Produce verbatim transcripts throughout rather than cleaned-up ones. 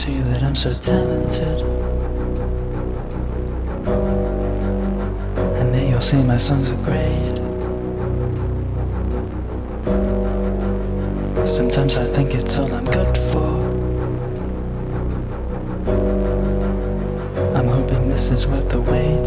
see that I'm so talented. And they all say my songs are great. Sometimes I think it's all I'm good for. I'm hoping this is worth the wait.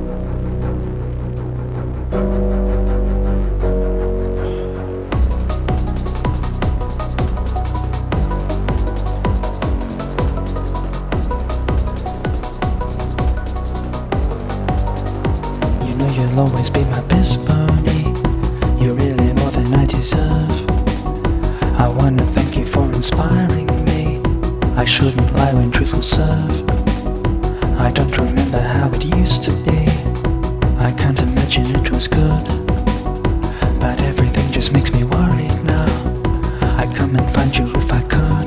You know you'll always be my best pony. You're really more than I deserve. I wanna thank you for inspiring me. I shouldn't lie when truth will serve. I don't remember how it used to be. I can't imagine it was good. But everything just makes me worried now. I'd come and find you if I could.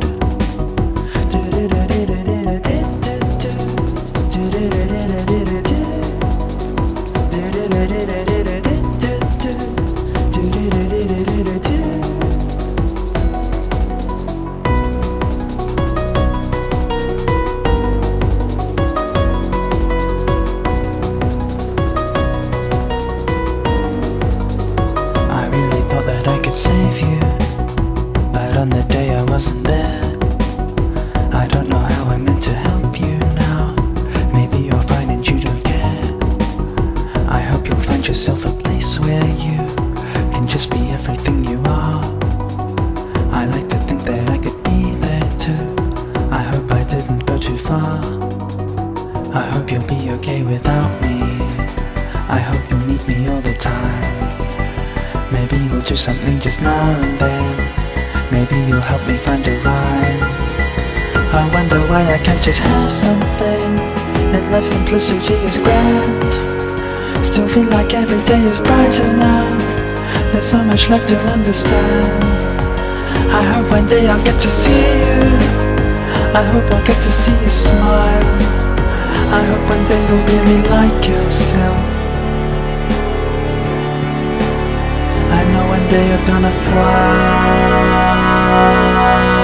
Save you, but on the day I wasn't there. I don't know how I meant to help you now. Maybe you're fine and you don't care. I hope you'll find yourself a place where you can just be everything you are. I like to think that I could be there too. I hope I didn't go too far. I hope you'll be okay without me. I hope you'll need me all the time. Maybe we'll do something just now and then. Maybe you'll help me find a rhyme. I wonder why I can't just have something. That life's simplicity is grand. Still feel like every day is brighter now. There's so much left to understand. I hope one day I'll get to see you. I hope I'll get to see you smile. I hope one day you'll really like yourself. I know one day you're gonna fly.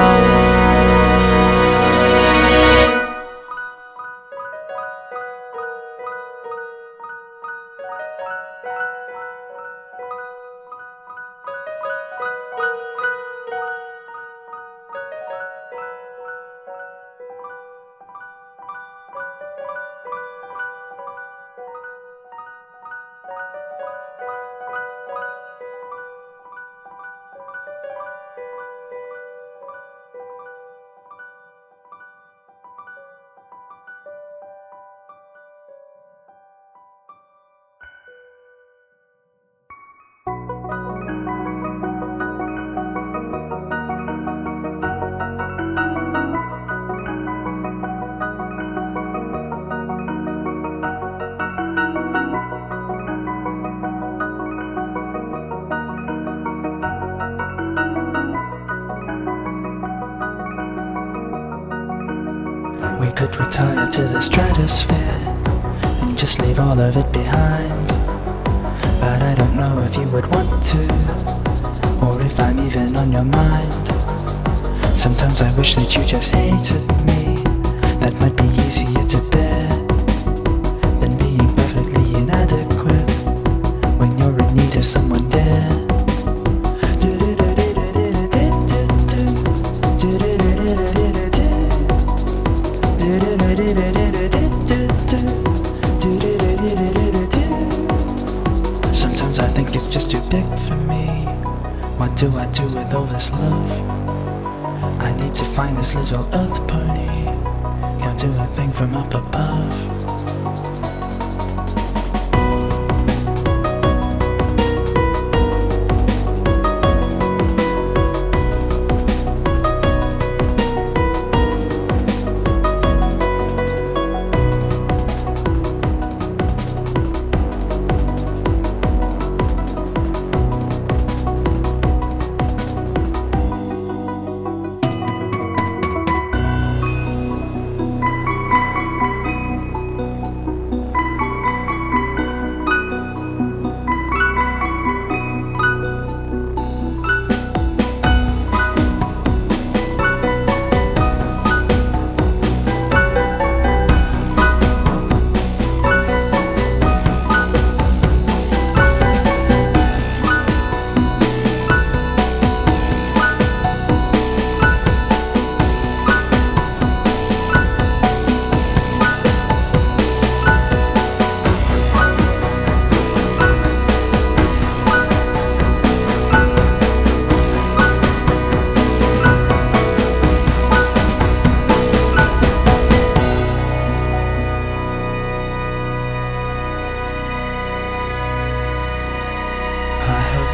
We could retire to the stratosphere and just leave all of it behind. But I don't know if you would want to, or if I'm even on your mind. Sometimes I wish that you just hated me. That might be easier to bear than being perfectly inadequate when you're in need of someone there. Sometimes I think it's just too big for me. What do I do with all this love? I need to find this little earth pony. Can't do a thing from up above.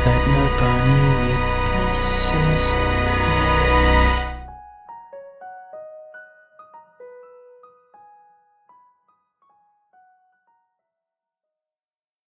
that nobody replaces.